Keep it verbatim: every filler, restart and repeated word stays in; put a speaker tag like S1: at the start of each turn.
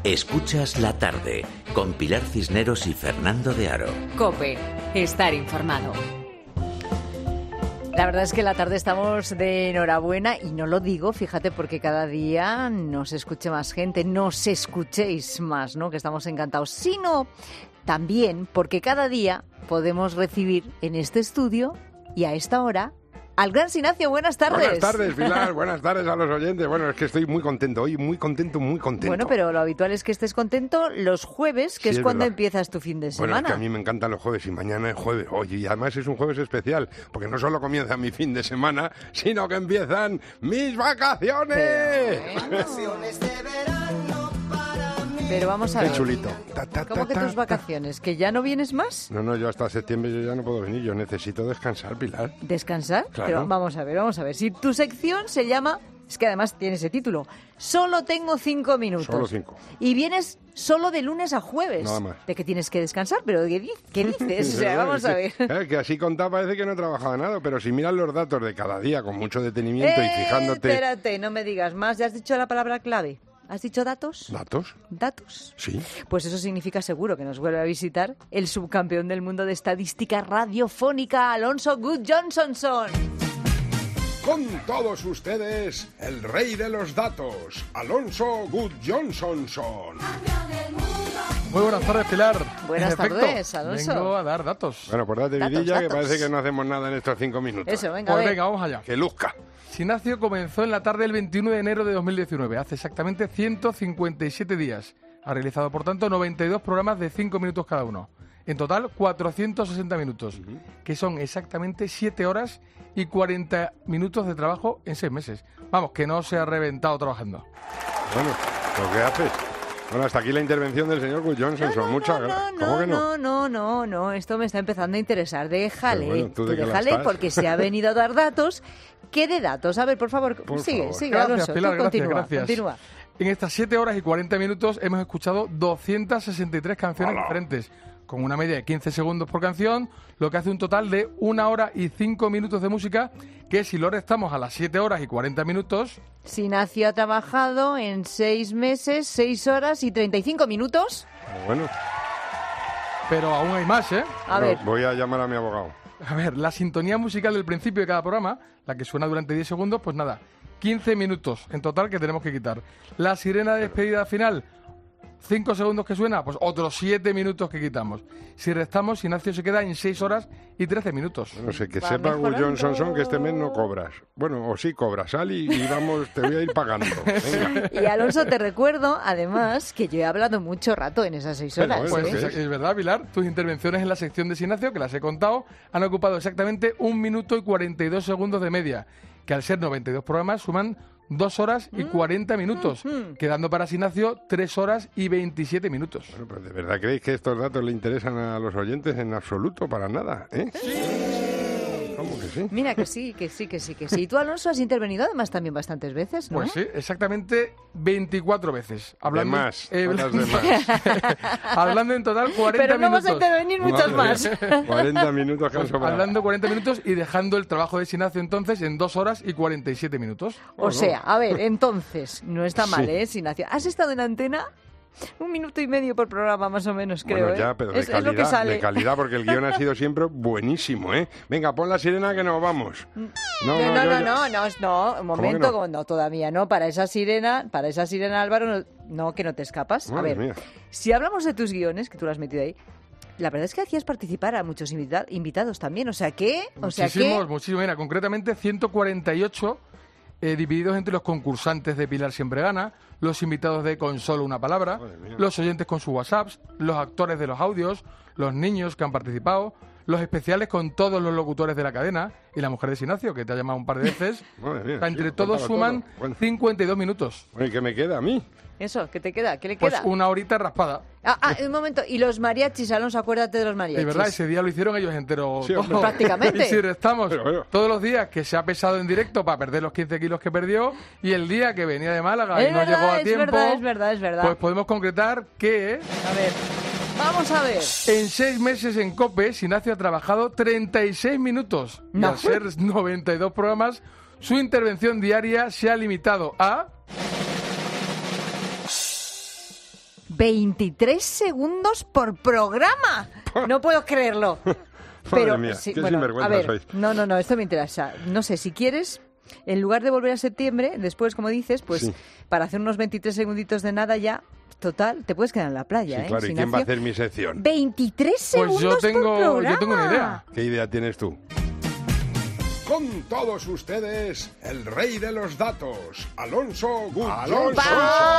S1: Escuchas La Tarde con Pilar Cisneros y Fernando de Aro.
S2: COPE. Estar informado. La verdad es que La Tarde estamos de enhorabuena y no lo digo, fíjate, porque cada día nos escuche más gente, nos escuchéis más, ¿no? Que estamos encantados, sino también porque cada día podemos recibir en este estudio y a esta hora al gran Sinacio. Buenas tardes.
S3: Buenas tardes, Pilar. Buenas tardes a los oyentes. Bueno, es que estoy muy contento hoy, muy contento, muy contento.
S2: Bueno, pero lo habitual es que estés contento los jueves, que
S3: Sí,
S2: es,
S3: es
S2: cuando
S3: verdad.
S2: empiezas tu fin de semana.
S3: Bueno, es que a mí me encantan los jueves y mañana es jueves. Oye, y además es un jueves especial, porque no solo comienza mi fin de semana, sino que empiezan mis vacaciones.
S2: Pero, bueno. Pero vamos a
S3: Qué
S2: ver.
S3: chulito. Ta, ta,
S2: ¿Cómo
S3: ta,
S2: que
S3: ta,
S2: tus
S3: ta.
S2: vacaciones? ¿Que ya no vienes más?
S3: No, no, yo hasta septiembre yo ya no puedo venir. Yo necesito descansar, Pilar.
S2: ¿Descansar?
S3: Claro.
S2: Pero vamos a ver, vamos a ver. Si tu sección se llama, es que además tiene ese título, Solo tengo cinco minutos.
S3: Solo cinco.
S2: Y vienes solo de lunes a jueves.
S3: Nada más.
S2: De que tienes que descansar, pero ¿qué, di- qué dices? O sea, vamos a ver.
S3: Eh, que así contado parece que no he trabajado nada, pero si miras los datos de cada día con mucho detenimiento
S2: Eh,
S3: y fijándote...
S2: Espérate, no me digas más. ¿Ya has dicho la palabra clave? ¿Has dicho datos?
S3: ¿Datos?
S2: ¿Datos?
S3: Sí.
S2: Pues eso significa seguro que nos vuelve a visitar el subcampeón del mundo de estadística radiofónica, Alonso Good Johnsonson.
S3: Con todos ustedes, el rey de los datos, Alonso Good Johnsonson.
S4: Muy buenas tardes, Pilar.
S2: Buenas
S4: En efecto,
S2: tardes, Alonso.
S4: Vengo a dar datos.
S3: Bueno, pues date
S2: Datos,
S3: vidilla, que
S2: datos.
S3: parece que no hacemos nada en estos cinco minutos.
S2: Eso, venga, a
S4: Pues
S2: ver.
S4: venga, vamos allá.
S3: Que luzca.
S4: Sinacio comenzó en la tarde del veintiuno de enero de dos mil diecinueve, hace exactamente ciento cincuenta y siete días. Ha realizado, por tanto, noventa y dos programas de cinco minutos cada uno. En total, cuatrocientos sesenta minutos, que son exactamente siete horas y cuarenta minutos de trabajo en seis meses. Vamos, que no se ha reventado trabajando.
S3: Bueno, ¿lo que haces? Bueno, hasta aquí la intervención del señor Good Johnsonson. Muchas
S2: no,
S3: gracias.
S2: no,
S3: ¿Cómo que
S2: no,
S3: no?
S2: no, no, no, esto me está empezando a interesar. Déjale,
S3: Pero bueno, ¿tú
S2: tú
S3: de qué la
S2: déjale,
S3: estás?
S2: porque se ha venido a dar datos. ¿Qué de datos? A ver, por favor,
S3: Por
S2: sigue,
S3: favor.
S2: sigue,
S4: Gracias,
S2: Alonso,
S4: Pilar,
S2: tú
S4: gracias,
S2: continúa,
S4: gracias.
S2: continúa.
S4: En estas siete horas y cuarenta minutos hemos escuchado doscientas sesenta y tres canciones
S3: ¡Hala!
S4: diferentes, con una media de quince segundos por canción, lo que hace un total de una hora y cinco minutos de música, que si lo restamos a las siete horas y cuarenta minutos,
S2: Sinacio ha trabajado en seis meses, seis horas y treinta y cinco minutos.
S3: Bueno,
S4: pero aún hay más, ¿eh?
S2: A
S3: bueno,
S2: ver,
S3: voy a llamar a mi abogado.
S4: A ver, la sintonía musical del principio de cada programa, la que suena durante diez segundos, pues nada, quince minutos en total que tenemos que quitar. La sirena de despedida final, cinco segundos que suena, pues otros siete minutos que quitamos. Si restamos, Sinacio se queda en seis horas y trece minutos.
S3: No sé, que
S2: Va
S3: sepa Good
S2: mejorando.
S3: Johnsonson que este mes no cobras. Bueno, o sí cobras, sal y, y vamos, te voy a ir pagando. Venga.
S2: y Alonso, te recuerdo, además, que yo he hablado mucho rato en esas seis
S3: Pero
S2: horas.
S3: bueno,
S2: ¿eh?
S4: Pues
S3: ¿qué
S4: es,
S3: es?
S4: es verdad, Pilar, tus intervenciones en la sección de Sinacio, que las he contado, han ocupado exactamente un minuto y cuarenta y dos segundos de media, que al ser noventa y dos programas suman dos horas y cuarenta minutos, quedando para Sinacio tres horas y veintisiete minutos.
S3: Bueno, pero ¿de verdad creéis que estos datos le interesan a los oyentes? En absoluto, para nada, ¿eh? ¿Cómo que sí?
S2: Mira que sí, que sí, que sí, que sí. Y tú, Alonso, has intervenido además también bastantes veces, ¿no?
S4: Pues sí, exactamente veinticuatro veces. Hablando,
S3: de más,
S4: eh,
S3: ¿cuántas de más?
S4: hablando en total cuarenta
S2: Pero no
S4: minutos.
S2: vas a intervenir muchas
S3: Madre
S2: más.
S3: mía, cuarenta minutos que han
S4: Pues
S3: sobrado.
S4: hablando cuarenta minutos y dejando el trabajo de Sinacio entonces en dos horas y cuarenta y siete minutos.
S2: O sea, a ver, entonces, no está mal,
S3: Sí.
S2: ¿eh, Sinacio? ¿Has estado en antena? Un minuto y medio por programa, más o menos, creo,
S3: Bueno, ya,
S2: ¿eh?
S3: pero de
S2: es, es lo que
S3: calidad,
S2: sale.
S3: de calidad, porque el guión ha sido siempre buenísimo, ¿eh? Venga, pon la sirena que nos vamos. No,
S2: No,
S3: yo
S2: no, no,
S3: ya-
S2: no, no, no, un momento,
S3: no?
S2: como no, todavía no, para esa sirena, para esa sirena, Álvaro, no, no, que no te escapas. A
S3: Madre
S2: ver,
S3: mía.
S2: si hablamos de tus guiones, que tú lo has metido ahí, la verdad es que hacías participar a muchos invita- invitados también, o sea que, o sea
S4: Muchísimos,
S2: que...
S4: muchísimos. Mira, concretamente ciento cuarenta y ocho eh, divididos entre los concursantes de Pilar Siempre Gana, los invitados de Con Solo Una Palabra,
S3: Madre mía.
S4: los oyentes con sus WhatsApps, los actores de los audios, los niños que han participado, los especiales con todos los locutores de la cadena y la mujer de Sinacio, que te ha llamado un par de veces.
S3: Madre mía,
S4: O sea, entre
S3: sí,
S4: todos
S3: cuéntalo
S4: suman
S3: todo. Bueno.
S4: cincuenta y dos minutos.
S3: Bueno, ¿y qué me queda a mí?
S2: Eso, ¿qué te queda? ¿Qué le
S4: Pues
S2: queda?
S4: una horita raspada.
S2: Ah, ah, un momento, y los mariachis, Alonso, acuérdate de los mariachis.
S4: Es verdad, ese día lo hicieron ellos enteros.
S3: Sí, hombre.
S4: todo.
S2: Prácticamente.
S4: Y si restamos
S3: Pero bueno.
S4: todos los días que se ha pesado en directo para perder los quince kilos que perdió y el día que venía de Málaga
S2: Es
S4: y no
S2: verdad,
S4: llegó a
S2: es
S4: tiempo,
S2: verdad, es verdad, es verdad.
S4: pues podemos concretar que
S2: A ver, vamos a ver.
S4: en seis meses en COPE, Sinacio ha trabajado treinta y seis minutos. Y
S2: No.
S4: al ser noventa y dos programas, su intervención diaria se ha limitado a
S2: veintitrés segundos por programa. No puedo creerlo. Pero,
S3: Madre mía,
S2: sí,
S3: qué
S2: bueno,
S3: sinvergüenza
S2: a ver,
S3: sois.
S2: no, no, no, esto me interesa. No sé, si quieres, en lugar de volver a septiembre, después, como dices, pues
S3: Sí.
S2: para hacer unos veintitrés segunditos de nada ya, total, te puedes quedar en la playa,
S3: Sí,
S2: ¿eh?
S3: claro, ¿y
S2: Sin
S3: quién va a
S2: acción.
S3: hacer mi sección?
S2: veintitrés
S4: Pues
S2: segundos
S4: yo tengo,
S2: por programa.
S4: yo tengo una idea.
S3: ¿Qué idea tienes tú? Con todos ustedes, el rey de los datos, Alonso Gutiérrez.
S2: ¡Alonso!